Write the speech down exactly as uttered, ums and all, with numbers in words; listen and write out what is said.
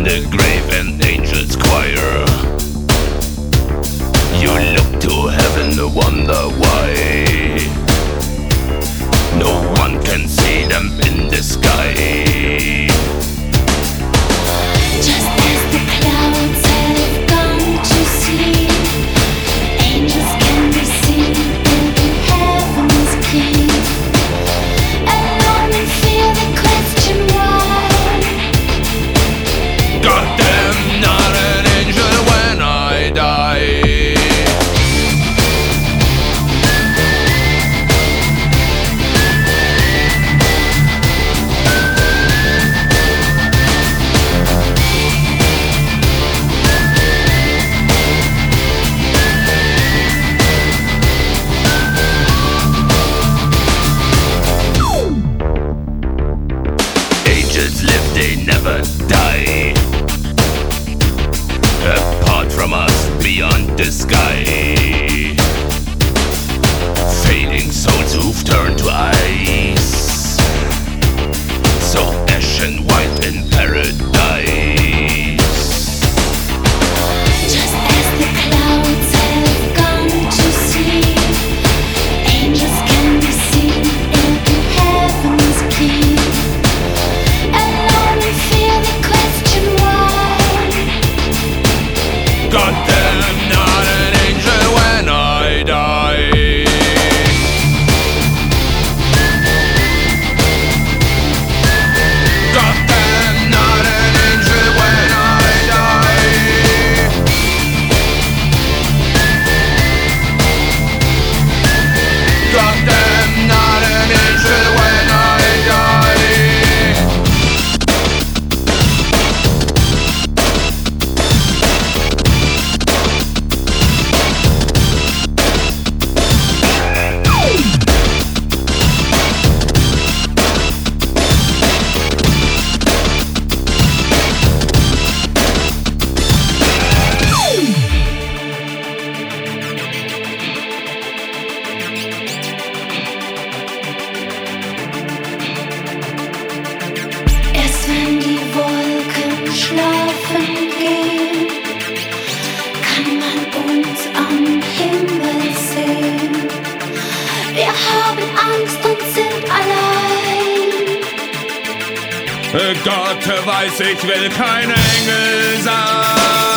the grave and angels choir. You look to heaven and wonder why no one can see them in the sky. Just as the clouds have gone to sleep, angels can be seen in heaven's clean. Alone and feel the question why. Goddamn, not an angel when I die. Angels live, they never die. Apart from us, beyond the sky. Fading souls who've turned to ice, so ash and white in paradise. Just as the clouds have gone to sleep, angels can be seen in heaven's clean. Alone and feel the question why. Goddamn, not an angel when I die. Goddamn, not an angel when I die. Goddamn, not an angel when I die. Erst wenn die Wolken schlafen gehen, kann man uns am Himmel sehen. Wir haben Angst und sind allein. Gott weiß, ich will kein Engel sein.